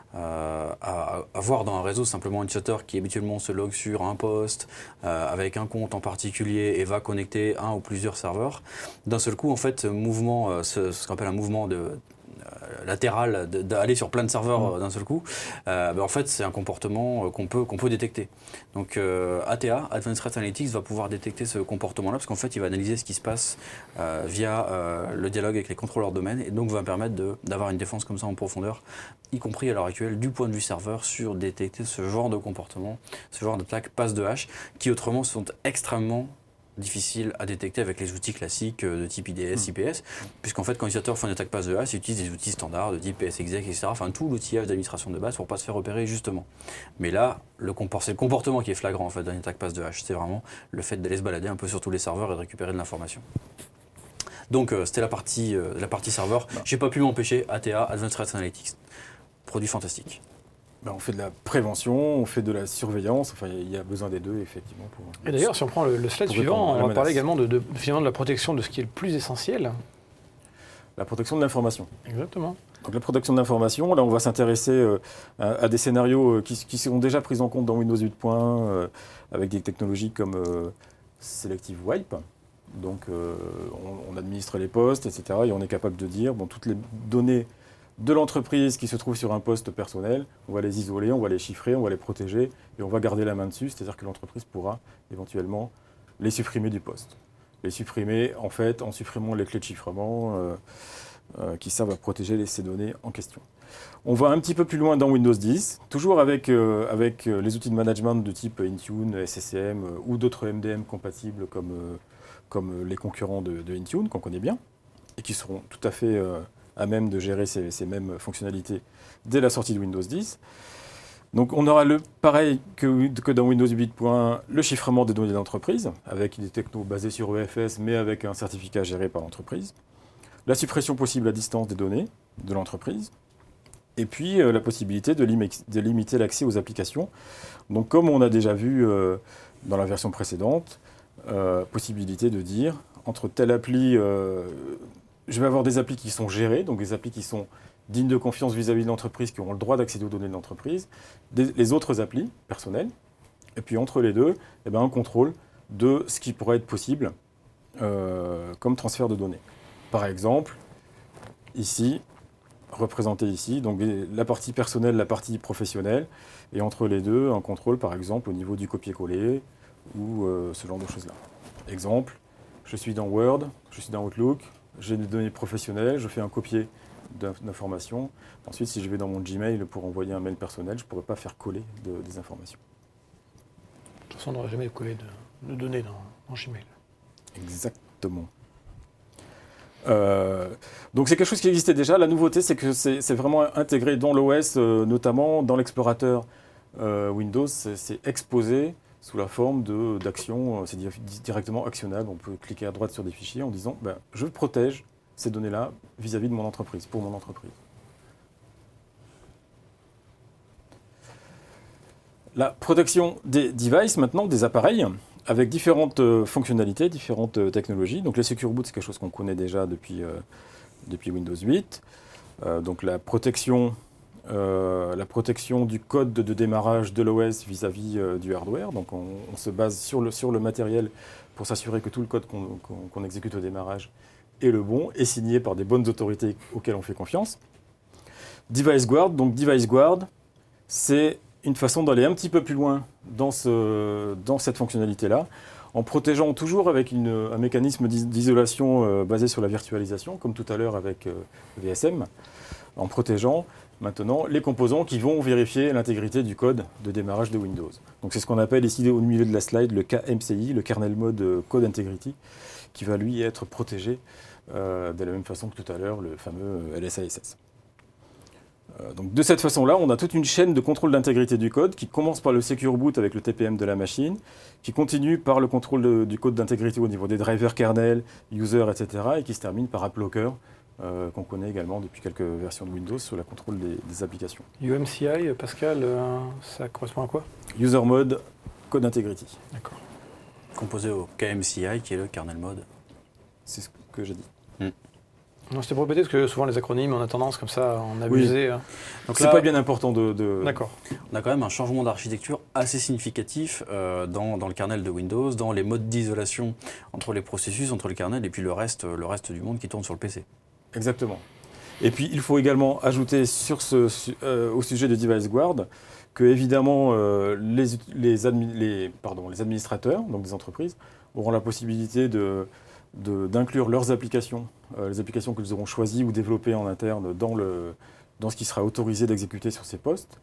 à voir dans un réseau. Simplement un utilisateur qui habituellement se logue sur un poste avec un compte en particulier et va connecter un ou plusieurs serveurs. D'un seul coup en fait ce qu'on appelle un mouvement latéral d'aller sur plein de serveurs d'un seul coup, en fait c'est un comportement qu'on peut détecter. Donc ATA, Advanced Threat Analytics, va pouvoir détecter ce comportement-là parce qu'en fait il va analyser ce qui se passe via le dialogue avec les contrôleurs de domaine et donc va permettre d'avoir une défense comme ça en profondeur, y compris à l'heure actuelle du point de vue serveur sur détecter ce genre de comportement, ce genre d'attaque passe de hache qui autrement sont extrêmement difficile à détecter avec les outils classiques de type IDS, IPS, puisqu'en fait quand l'utilisateur fait une attaque passe de hache, il utilise des outils standards de type PSExec, etc. Enfin tout l'outillage d'administration de base pour pas se faire repérer justement. Mais là, c'est le comportement qui est flagrant en fait d'une attaque passe de hache. C'est vraiment le fait d'aller se balader un peu sur tous les serveurs et de récupérer de l'information. Donc c'était la partie serveur. J'ai pas pu m'empêcher, ATA, Advanced Threat Analytics, produit fantastique. On fait de la prévention, on fait de la surveillance, enfin il y a besoin des deux effectivement. Et d'ailleurs, si on prend le slide suivant, on va parler également finalement de la protection de ce qui est le plus essentiel. La protection de l'information. Exactement. Donc la protection de l'information, là on va s'intéresser à des scénarios qui sont déjà pris en compte dans Windows 8.1 avec des technologies comme Selective Wipe. Donc on administre les postes, etc. Et on est capable de dire toutes les données de l'entreprise qui se trouve sur un poste personnel, on va les isoler, on va les chiffrer, on va les protéger et on va garder la main dessus, c'est-à-dire que l'entreprise pourra éventuellement les supprimer du poste. Les supprimer en fait en supprimant les clés de chiffrement qui servent à protéger ces données en question. On va un petit peu plus loin dans Windows 10, toujours avec les outils de management de type Intune, SCCM ou d'autres MDM compatibles comme les concurrents de Intune, qu'on connaît bien, et qui seront tout à fait à même de gérer ces mêmes fonctionnalités dès la sortie de Windows 10. Donc on aura pareil que dans Windows 8.1, le chiffrement des données d'entreprise, avec des technos basés sur EFS, mais avec un certificat géré par l'entreprise. La suppression possible à distance des données de l'entreprise. Et puis la possibilité de limiter l'accès aux applications. Donc comme on a déjà vu dans la version précédente, possibilité de dire, entre telle appli, je vais avoir des applis qui sont gérées, donc des applis qui sont dignes de confiance vis-à-vis de l'entreprise, qui auront le droit d'accéder aux données de l'entreprise, les autres applis personnelles, et puis entre les deux, un contrôle de ce qui pourrait être possible comme transfert de données. Par exemple, ici, représenté ici, donc la partie personnelle, la partie professionnelle, et entre les deux, un contrôle par exemple au niveau du copier-coller ou ce genre de choses-là. Exemple, je suis dans Word, je suis dans Outlook, j'ai des données professionnelles, je fais un copier d'informations. Ensuite, si je vais dans mon Gmail pour envoyer un mail personnel, je ne pourrais pas faire coller des informations. De toute façon, on n'aurait jamais collé de données dans Gmail. Exactement. Donc c'est quelque chose qui existait déjà. La nouveauté, c'est que c'est vraiment intégré dans l'OS, notamment dans l'explorateur Windows. C'est exposé sous la forme d'actions. C'est directement actionnable. On peut cliquer à droite sur des fichiers en disant je protège ces données-là vis-à-vis de mon entreprise, pour mon entreprise. La protection des devices, maintenant, des appareils, avec différentes fonctionnalités, différentes technologies. Donc les Secure Boot, c'est quelque chose qu'on connaît déjà depuis Windows 8. Donc la protection du code de démarrage de l'OS vis-à-vis du hardware. Donc on se base sur le matériel pour s'assurer que tout le code qu'on exécute au démarrage est le bon et signé par des bonnes autorités auxquelles on fait confiance. Device Guard, donc Device Guard, c'est une façon d'aller un petit peu plus loin dans cette fonctionnalité-là, en protégeant toujours avec un mécanisme d'isolation basé sur la virtualisation, comme tout à l'heure avec VSM, en protégeant maintenant les composants qui vont vérifier l'intégrité du code de démarrage de Windows. Donc c'est ce qu'on appelle ici au milieu de la slide le KMCI, le Kernel Mode Code Integrity, qui va lui être protégé de la même façon que tout à l'heure le fameux LSASS. Donc de cette façon-là, on a toute une chaîne de contrôle d'intégrité du code qui commence par le Secure Boot avec le TPM de la machine, qui continue par le contrôle du code d'intégrité au niveau des drivers kernel, user, etc. et qui se termine par AppLocker, qu'on connaît également depuis quelques versions de Windows sur le contrôle des applications. UMCI, Pascal, ça correspond à quoi? User Mode Code Integrity. D'accord. Composé au KMCI, qui est le kernel mode. C'est ce que j'ai dit. Non, c'était pour répéter, parce que souvent les acronymes, on a tendance comme ça à en abuser. Oui. Donc c'est pas bien important de... D'accord. On a quand même un changement d'architecture assez significatif dans le kernel de Windows, dans les modes d'isolation entre les processus, entre le kernel et puis le reste du monde qui tourne sur le PC. Exactement. Et puis il faut également ajouter au sujet de Device Guard que évidemment les administrateurs, donc des entreprises, auront la possibilité d'inclure leurs applications, les applications qu'ils auront choisies ou développées en interne dans ce qui sera autorisé d'exécuter sur ces postes,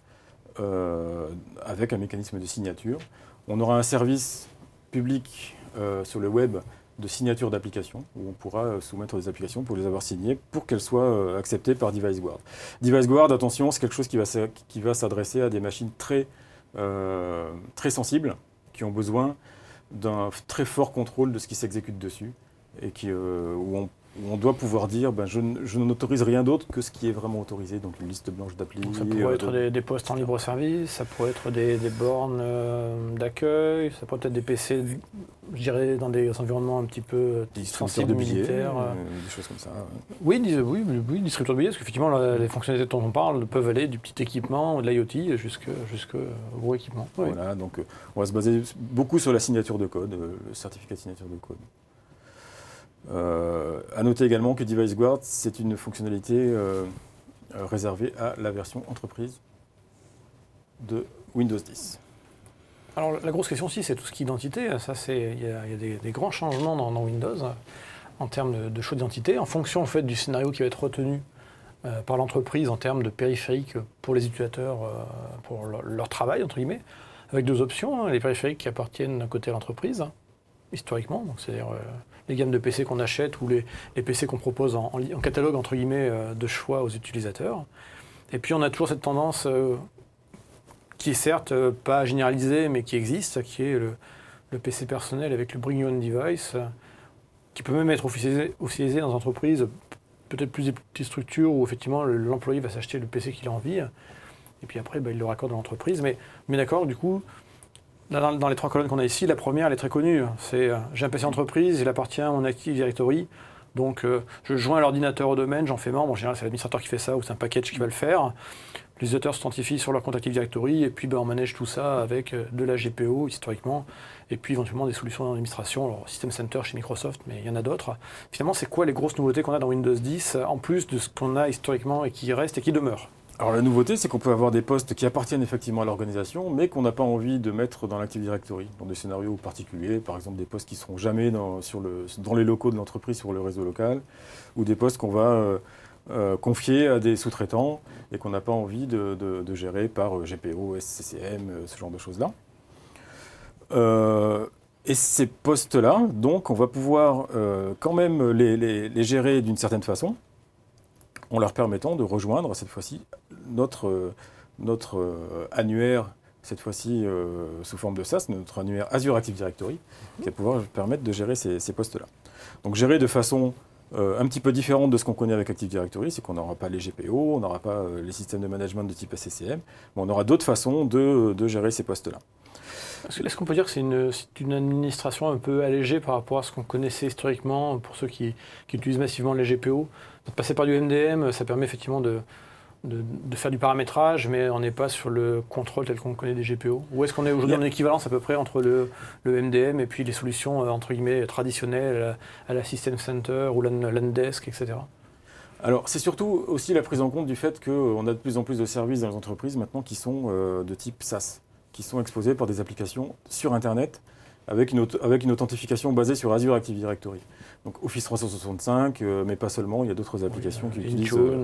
avec un mécanisme de signature. On aura un service public sur le web de signature d'applications, où on pourra soumettre des applications pour les avoir signées, pour qu'elles soient acceptées par Device Guard. Device Guard, attention, c'est quelque chose qui va s'adresser à des machines très sensibles, qui ont besoin d'un très fort contrôle de ce qui s'exécute dessus, et où on doit pouvoir dire je n'autorise rien d'autre que ce qui est vraiment autorisé, donc une liste blanche d'applis. Donc ça pourrait être des postes en libre service, ça pourrait être des bornes d'accueil, ça pourrait être des PC, je dirais, dans des environnements un petit peu sensibles, de billets, militaires. Des choses comme ça. Oui, distributeur de billets, parce qu'effectivement, les fonctionnalités dont on parle peuvent aller du petit équipement, de l'IoT, jusqu'au gros équipement. Oui. Voilà, donc on va se baser beaucoup sur la signature de code, le certificat de signature de code. À noter également que Device Guard, c'est une fonctionnalité réservée à la version entreprise de Windows 10. Alors la grosse question aussi, c'est tout ce qui est identité. Ça, il y a des grands changements dans Windows. en termes de choix d'identité, en fonction en fait, du scénario qui va être retenu par l'entreprise en termes de périphériques pour les utilisateurs, pour leur travail, entre guillemets, avec 2 options, les périphériques qui appartiennent d'un côté à l'entreprise, historiquement, donc c'est-à-dire les gammes de PC qu'on achète ou les PC qu'on propose en catalogue, entre guillemets, de choix aux utilisateurs. Et puis on a toujours cette tendance qui est certes pas généralisée, mais qui existe, qui est le PC personnel avec le Bring Your Own Device, qui peut même être officialisé dans une entreprise, peut-être plus des petites structures où effectivement l'employé va s'acheter le PC qu'il a envie, et puis après il le raccorde dans l'entreprise. Mais d'accord, du coup, dans les 3 colonnes qu'on a ici, la première elle est très connue, c'est j'ai un PC entreprise, il appartient à mon Active Directory, donc je joins l'ordinateur au domaine, j'en fais membre, en général c'est l'administrateur qui fait ça ou c'est un package qui va le faire. Les utilisateurs s'authentifient sur leur compte Active Directory et puis on manage tout ça avec de la GPO historiquement et puis éventuellement des solutions d'administration, alors System Center chez Microsoft, mais il y en a d'autres. Finalement, c'est quoi les grosses nouveautés qu'on a dans Windows 10 en plus de ce qu'on a historiquement et qui reste et qui demeure? Alors la nouveauté, c'est qu'on peut avoir des postes qui appartiennent effectivement à l'organisation, mais qu'on n'a pas envie de mettre dans l'Active Directory, dans des scénarios particuliers, par exemple des postes qui ne seront jamais dans les locaux de l'entreprise sur le réseau local, ou des postes qu'on va confier à des sous-traitants et qu'on n'a pas envie de gérer par GPO, SCCM, ce genre de choses-là. Et ces postes-là, donc, on va pouvoir quand même les gérer d'une certaine façon, en leur permettant de rejoindre cette fois-ci notre annuaire, cette fois-ci sous forme de SaaS, notre annuaire Azure Active Directory, qui va pouvoir permettre de gérer ces postes-là. Donc gérer de façon un petit peu différente de ce qu'on connaît avec Active Directory, c'est qu'on n'aura pas les GPO, on n'aura pas les systèmes de management de type SCCM, mais on aura d'autres façons de gérer ces postes-là. Est-ce qu'on peut dire que c'est une administration un peu allégée par rapport à ce qu'on connaissait historiquement pour ceux qui utilisent massivement les GPO? De passer par du MDM, ça permet effectivement de faire du paramétrage, mais on n'est pas sur le contrôle tel qu'on connaît des GPO. Ou est-ce qu'on est aujourd'hui en équivalence à peu près entre le MDM et puis les solutions entre guillemets traditionnelles à la System Center ou l'Andesk, etc. Alors c'est surtout aussi la prise en compte du fait qu'on a de plus en plus de services dans les entreprises maintenant qui sont de type SaaS, qui sont exposés par des applications sur Internet avec une authentification basée sur Azure Active Directory. Donc Office 365, mais pas seulement, il y a d'autres applications qui utilisent... Intune,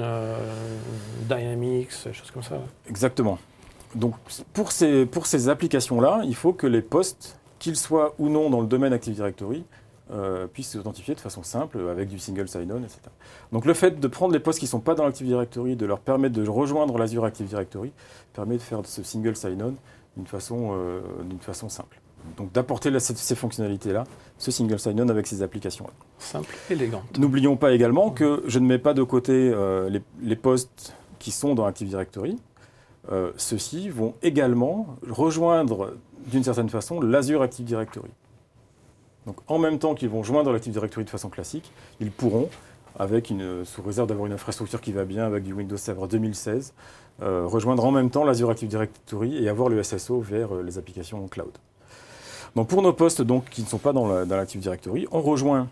Dynamics, des choses comme ça. Exactement. Donc pour ces applications-là, il faut que les postes, qu'ils soient ou non dans le domaine Active Directory, puissent s'authentifier de façon simple avec du single sign-on, etc. Donc le fait de prendre les postes qui ne sont pas dans l'Active Directory, de leur permettre de rejoindre l'Azure Active Directory, permet de faire ce single sign-on d'une façon simple. Donc d'apporter ces fonctionnalités-là, ce single sign-on avec ces applications-là. Simple, élégante. N'oublions pas également que je ne mets pas de côté les postes qui sont dans Active Directory. Ceux-ci vont également rejoindre d'une certaine façon l'Azure Active Directory. Donc en même temps qu'ils vont joindre l'Active Directory de façon classique, ils pourront, sous réserve d'avoir une infrastructure qui va bien avec du Windows Server 2016, rejoindre en même temps l'Azure Active Directory et avoir le SSO vers les applications cloud. Donc pour nos postes qui ne sont pas dans l'Active Directory, on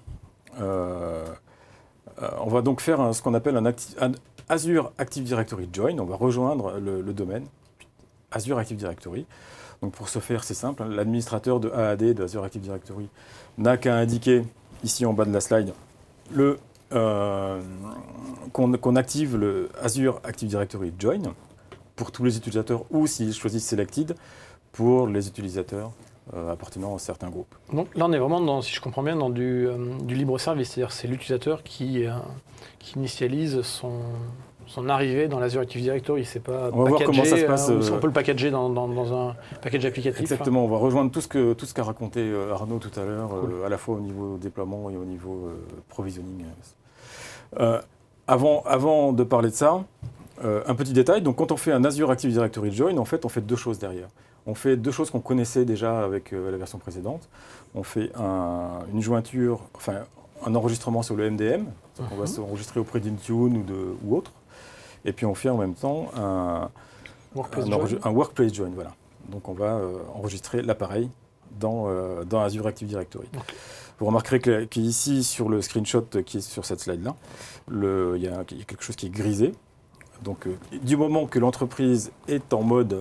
va donc faire ce qu'on appelle un Azure Active Directory Join. On va rejoindre le domaine Azure Active Directory. Donc pour ce faire, c'est simple. L'administrateur de AAD de Azure Active Directory n'a qu'à indiquer ici en bas de la slide qu'on active le Azure Active Directory Join pour tous les utilisateurs ou s'ils choisissent Selected pour les utilisateurs appartenant à certains groupes. Donc là, on est vraiment, si je comprends bien, dans du libre service, c'est-à-dire c'est l'utilisateur qui initialise son arrivée dans l'Azure Active Directory. C'est pas on va voir comment ça se passe. On peut le packager dans un package applicatif. Exactement, on va rejoindre tout ce qu'a raconté Arnaud tout à l'heure, cool. À la fois au niveau déploiement et au niveau provisioning. Avant de parler de ça, un petit détail. Donc quand on fait un Azure Active Directory Join, en fait, on fait 2 choses derrière. On fait 2 choses qu'on connaissait déjà avec la version précédente. On fait une jointure, enfin un enregistrement sur le MDM. Donc on va s'enregistrer auprès d'Intune ou autre. Et puis on fait en même temps un Workplace Join. Voilà. Donc on va enregistrer l'appareil dans Azure Active Directory. Okay. Vous remarquerez qu'ici, sur le screenshot qui est sur cette slide-là, il y a quelque chose qui est grisé. Donc, du moment que l'entreprise est en mode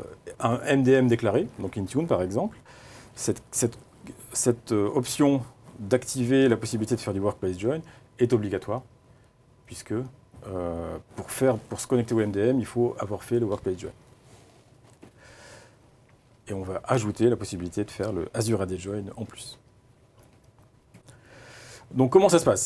un MDM déclaré, donc Intune par exemple, cette option d'activer la possibilité de faire du Workplace Join est obligatoire, puisque pour se connecter au MDM, il faut avoir fait le Workplace Join. Et on va ajouter la possibilité de faire le Azure AD Join en plus. Donc comment ça se passe ?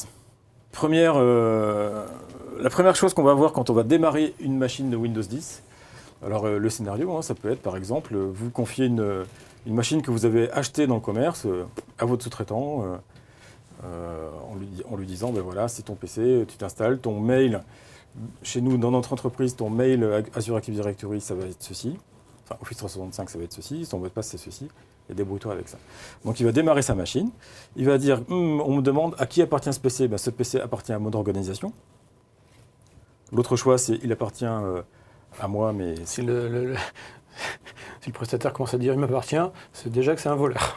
La première chose qu'on va voir quand on va démarrer une machine de Windows 10, alors le scénario, ça peut être par exemple, vous confiez une machine que vous avez achetée dans le commerce à votre sous-traitant, en lui disant, ben voilà, c'est ton PC, tu t'installes, ton mail, chez nous, dans notre entreprise, ton mail Azure Active Directory, ça va être ceci, enfin Office 365, ça va être ceci, son mot de passe, c'est ceci, et débrouille-toi avec ça. Donc il va démarrer sa machine, il va dire, on me demande à qui appartient ce PC, ben, ce PC appartient à mode organisation. L'autre choix, c'est il appartient à moi, mais... Si le prestataire commence à dire il m'appartient, c'est déjà que c'est un voleur.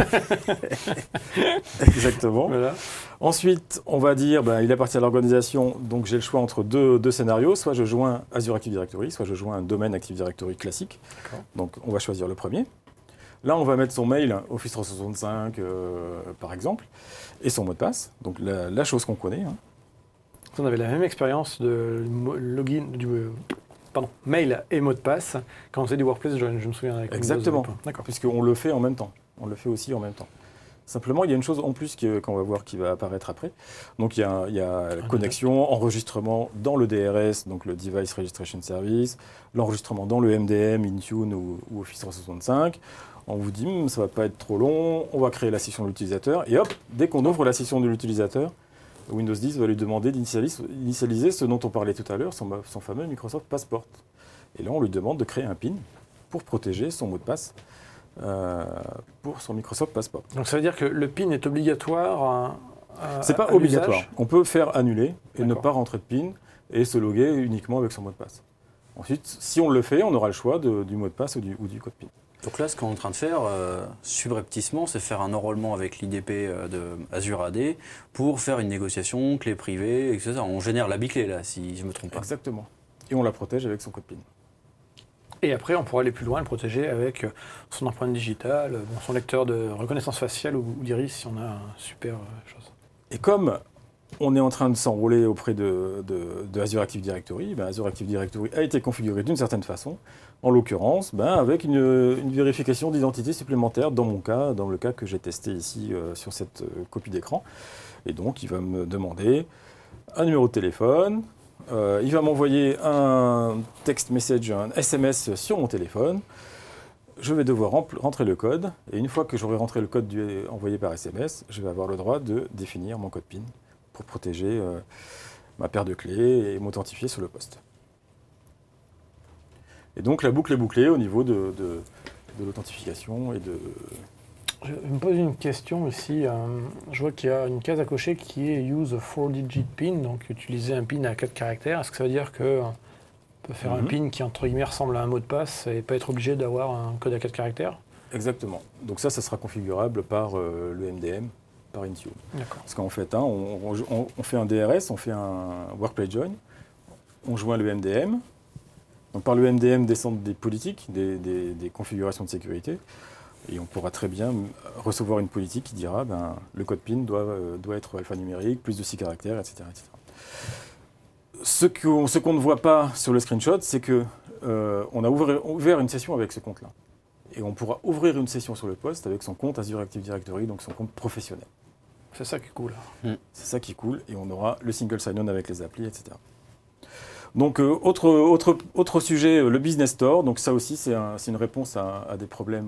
Exactement. Voilà. Ensuite, on va dire il appartient à l'organisation, donc j'ai le choix entre deux scénarios. Soit je joins Azure Active Directory, soit je joins un domaine Active Directory classique. Donc on va choisir le premier. Là, on va mettre son mail Office 365, par exemple, et son mot de passe. Donc la chose qu'on connaît. On avait la même expérience de login, mail et mot de passe quand on faisait du Workplace Join, je me souviens. Avec Exactement, d'accord. Puisqu'on le fait en même temps. On le fait aussi en même temps. Simplement, il y a une chose en plus qu'on va voir qui va apparaître après. Donc, il y a la connexion, enregistrement dans le DRS, donc le Device Registration Service, l'enregistrement dans le MDM, Intune ou Office 365. On vous dit, ça ne va pas être trop long, on va créer la session de l'utilisateur. Et hop, dès qu'on ouvre la session de l'utilisateur, Windows 10 va lui demander d'initialiser ce dont on parlait tout à l'heure, son fameux Microsoft Passport. Et là, on lui demande de créer un PIN pour protéger son mot de passe pour son Microsoft Passport. Donc ça veut dire que le PIN est obligatoire c'est pas obligatoire. On peut faire annuler et ne pas rentrer de PIN et se loguer uniquement avec son mot de passe. Ensuite, si on le fait, on aura le choix du mot de passe ou du code PIN. Donc là, ce qu'on est en train de faire, subrepticement, c'est faire un enrôlement avec l'IDP de Azure AD pour faire une négociation, clé privée, etc. On génère la biclée, là, si je ne me trompe pas. Exactement. Et on la protège avec son code PIN. Et après, on pourra aller plus loin, le protéger avec son empreinte digitale, son lecteur de reconnaissance faciale ou d'iris, si on a un super chose. Et comme on est en train de s'enrôler auprès de Azure Active Directory, Azure Active Directory a été configuré d'une certaine façon, en l'occurrence avec une vérification d'identité supplémentaire, dans mon cas, dans le cas que j'ai testé ici sur cette copie d'écran. Et donc, il va me demander un numéro de téléphone, il va m'envoyer un text message, un SMS sur mon téléphone. Je vais devoir rentrer le code, et une fois que j'aurai rentré le code envoyé par SMS, je vais avoir le droit de définir mon code PIN pour protéger ma paire de clés et m'authentifier sur le poste. Et donc la boucle est bouclée au niveau de l'authentification et de... Je me pose une question ici. Je vois qu'il y a une case à cocher qui est Use a 4-digit PIN, donc utiliser un PIN à 4 caractères. Est-ce que ça veut dire qu'on peut faire un PIN qui, entre guillemets, ressemble à un mot de passe et pas être obligé d'avoir un code à 4 caractères ? Exactement. Donc ça sera configurable par le MDM, par Intune. D'accord. Parce qu'en fait, on fait un DRS, on fait un Workplace Join, on joint le MDM. Donc par le MDM descendent des politiques, des configurations de sécurité. Et on pourra très bien recevoir une politique qui dira le code PIN doit être alphanumérique, plus de 6 caractères, etc. etc. Ce qu'on ne voit pas sur le screenshot, c'est qu'on a ouvert une session avec ce compte-là. Et on pourra ouvrir une session sur le poste avec son compte Azure Active Directory, donc son compte professionnel. C'est ça qui est cool. C'est ça qui est cool. Et on aura le single sign-on avec les applis, etc. Donc, autre sujet, le Business Store. Donc ça aussi, c'est une réponse à des problèmes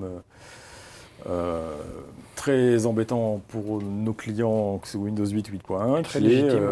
très embêtants pour nos clients sous Windows 8, 8.1. Très légitime.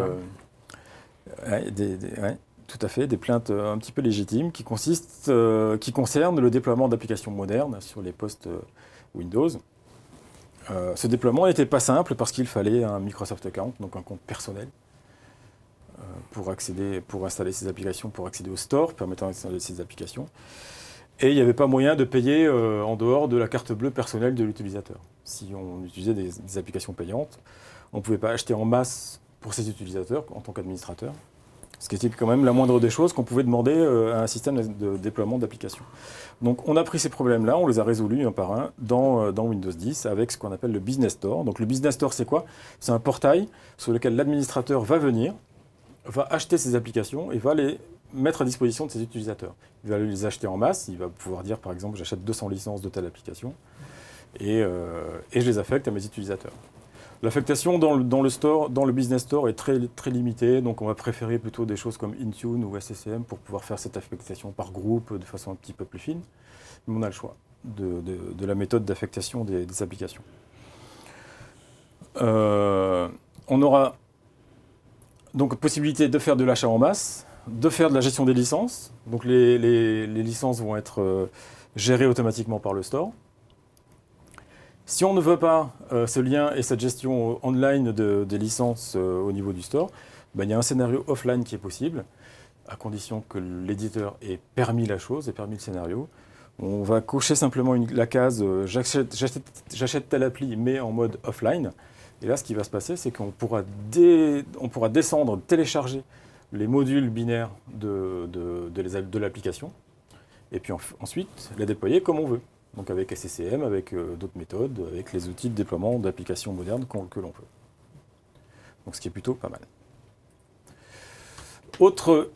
Tout à fait, des plaintes un petit peu légitimes qui concernent le déploiement d'applications modernes sur les postes Windows. Ce déploiement n'était pas simple parce qu'il fallait un Microsoft Account, donc un compte personnel, pour installer ces applications, pour accéder au store permettant d'installer ces applications. Et il n'y avait pas moyen de payer en dehors de la carte bleue personnelle de l'utilisateur. Si on utilisait des applications payantes, on ne pouvait pas acheter en masse pour ses utilisateurs en tant qu'administrateur. Ce qui était quand même la moindre des choses qu'on pouvait demander à un système de déploiement d'applications. Donc on a pris ces problèmes-là, on les a résolus un par un dans Windows 10 avec ce qu'on appelle le Business Store. Donc le Business Store, c'est quoi? C'est un portail sur lequel l'administrateur va venir, va acheter ses applications et va les mettre à disposition de ses utilisateurs. Il va les acheter en masse, il va pouvoir dire par exemple j'achète 200 licences de telle application et je les affecte à mes utilisateurs. L'affectation dans le store, dans le Business Store est très, très limitée, donc on va préférer plutôt des choses comme Intune ou SCCM pour pouvoir faire cette affectation par groupe de façon un petit peu plus fine. Mais on a le choix de la méthode d'affectation des applications. On aura donc possibilité de faire de l'achat en masse, de faire de la gestion des licences. Donc les licences vont être gérées automatiquement par le store. Si on ne veut pas ce lien et cette gestion online des licences au niveau du store, il y a un scénario offline qui est possible, à condition que l'éditeur ait permis la chose, ait permis le scénario. On va cocher simplement la case j'achète telle appli, mais en mode offline. Et là, ce qui va se passer, c'est qu'on pourra descendre, télécharger les modules binaires de l'application, et puis ensuite les déployer comme on veut. Donc avec SCCM, avec d'autres méthodes, avec les outils de déploiement d'applications modernes que l'on veut. Donc ce qui est plutôt pas mal. Autre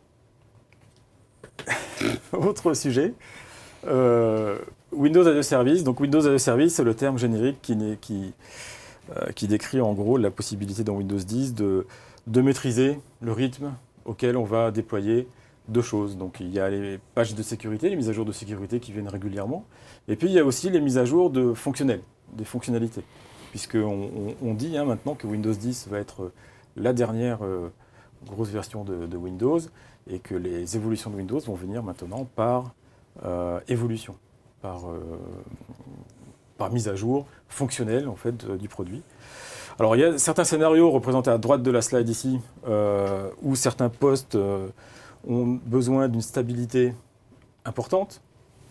sujet, Windows as a Service. Donc Windows as a Service, c'est le terme générique qui décrit en gros la possibilité dans Windows 10 de maîtriser le rythme auquel on va déployer deux choses. Donc il y a les pages de sécurité, les mises à jour de sécurité qui viennent régulièrement. Et puis il y a aussi les mises à jour de fonctionnels, des fonctionnalités. Puisqu'on dit maintenant que Windows 10 va être la dernière grosse version de Windows et que les évolutions de Windows vont venir maintenant par évolution, par mise à jour fonctionnelle en fait, du produit. Alors il y a certains scénarios représentés à droite de la slide ici où certains postes ont besoin d'une stabilité importante.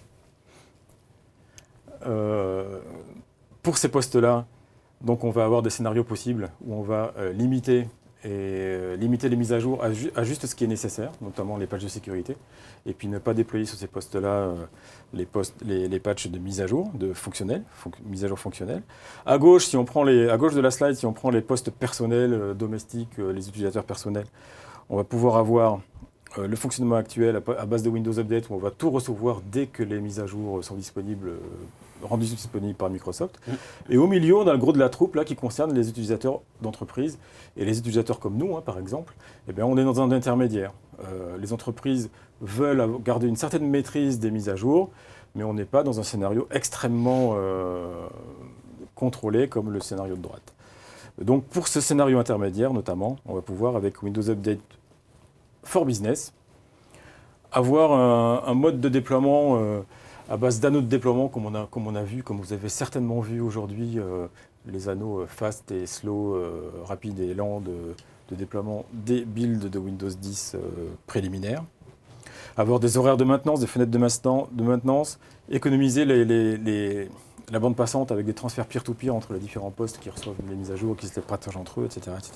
Pour ces postes-là, donc on va avoir des scénarios possibles où on va limiter les mises à jour à juste ce qui est nécessaire, notamment les patchs de sécurité, et puis ne pas déployer sur ces postes-là les patchs de mise à jour mise à jour fonctionnelle. À gauche de la slide, si on prend les postes personnels, domestiques, les utilisateurs personnels, on va pouvoir avoir le fonctionnement actuel à base de Windows Update où on va tout recevoir dès que les mises à jour sont rendues disponibles par Microsoft. Et au milieu, on a le gros de la troupe là, qui concerne les utilisateurs d'entreprise. Et les utilisateurs comme nous, par exemple, on est dans un intermédiaire. Les entreprises veulent garder une certaine maîtrise des mises à jour, mais on n'est pas dans un scénario extrêmement contrôlé comme le scénario de droite. Donc pour ce scénario intermédiaire, notamment, on va pouvoir, avec Windows Update for Business, avoir un mode de déploiement à base d'anneaux de déploiement comme on a vu, comme vous avez certainement vu aujourd'hui, les anneaux fast et slow, rapide et lent de déploiement des builds de Windows 10 préliminaires. Avoir des horaires de maintenance, des fenêtres de maintenance, économiser la bande passante avec des transferts peer-to-peer entre les différents postes qui reçoivent les mises à jour, qui se les partagent entre eux, etc. etc.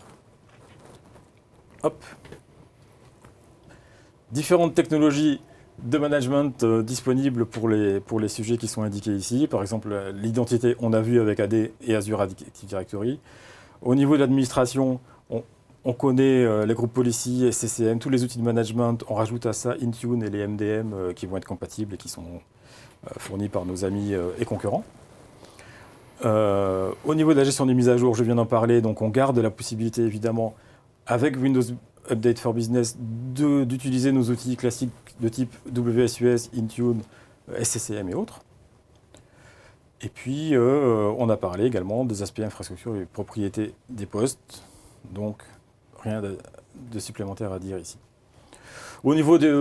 Hop. Différentes technologies de management disponibles pour les sujets qui sont indiqués ici. Par exemple, l'identité, on a vu avec AD et Azure Active Directory. Au niveau de l'administration, on connaît les groupes policy, SCCM, tous les outils de management. On rajoute à ça Intune et les MDM qui vont être compatibles et qui sont fournis par nos amis et concurrents. Au niveau de la gestion des mises à jour, je viens d'en parler, donc on garde la possibilité évidemment avec Windows Update for Business d'utiliser nos outils classiques de type WSUS, Intune, SCCM et autres. Et puis on a parlé également des aspects infrastructure et propriété des postes, donc rien de supplémentaire à dire ici. Au niveau des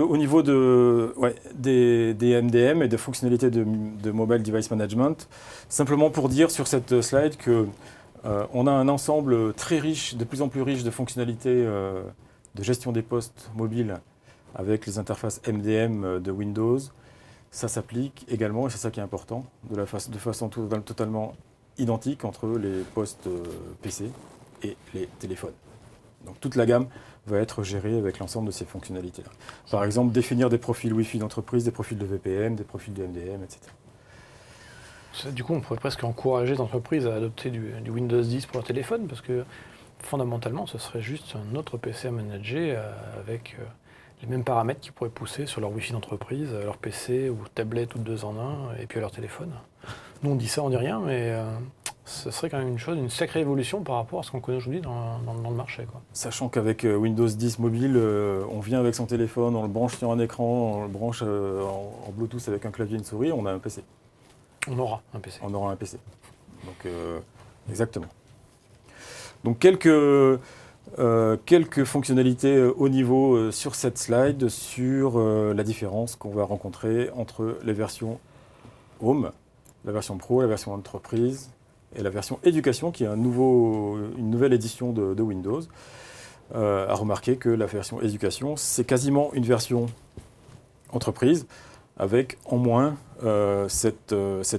MDM et des fonctionnalités de Mobile Device Management, simplement pour dire sur cette slide que on a un ensemble très riche, de plus en plus riche de fonctionnalités de gestion des postes mobiles avec les interfaces MDM de Windows. Ça s'applique également, et c'est ça qui est important, de façon totalement identique entre les postes PC et les téléphones. Donc toute la gamme va être géré avec l'ensemble de ces fonctionnalités-là. Par exemple, définir des profils Wi-Fi d'entreprise, des profils de VPN, des profils de MDM, etc. Du coup, on pourrait presque encourager les entreprises à adopter du Windows 10 pour leur téléphone, parce que fondamentalement, ce serait juste un autre PC à manager avec les mêmes paramètres qui pourraient pousser sur leur Wi-Fi d'entreprise, leur PC ou tablette ou 2 en 1, et puis à leur téléphone. Nous, on dit ça, on dit rien, mais ce serait quand même une sacrée évolution par rapport à ce qu'on connaît aujourd'hui dans le marché, quoi. Sachant qu'avec Windows 10 mobile, on vient avec son téléphone, on le branche sur un écran, on le branche en Bluetooth avec un clavier et une souris, on a un PC. On aura un PC. On aura un PC. Donc, exactement. Donc, quelques fonctionnalités haut niveau sur cette slide sur la différence qu'on va rencontrer entre les versions Home, la version Pro, la version Entreprise et la version Éducation, qui est une nouvelle édition de Windows. À remarquer que la version Éducation, c'est quasiment une version Entreprise, avec en moins cette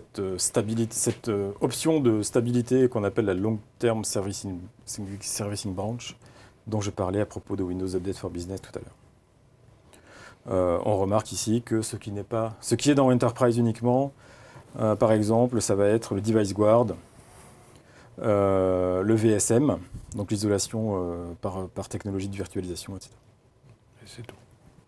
option de stabilité qu'on appelle la Long Term Servicing Branch, dont je parlais à propos de Windows Update for Business tout à l'heure. On remarque ici que ce qui est dans Enterprise uniquement, par exemple, ça va être le Device Guard, le VSM, donc l'isolation par technologie de virtualisation, etc. Et c'est tout.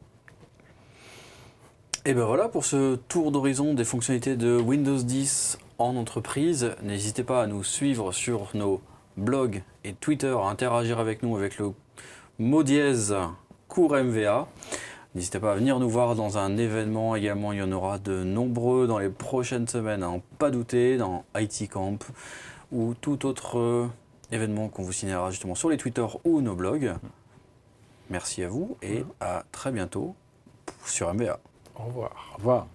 Et ben voilà pour ce tour d'horizon des fonctionnalités de Windows 10 en entreprise. N'hésitez pas à nous suivre sur nos blogs et Twitter, à interagir avec nous avec le mot dièse cours MVA. N'hésitez pas à venir nous voir dans un événement également, il y en aura de nombreux dans les prochaines semaines, à en pas douter, dans IT Camp ou tout autre événement qu'on vous signalera justement sur les Twitter ou nos blogs. Merci à vous et à très bientôt sur MVA. Au revoir. Au revoir.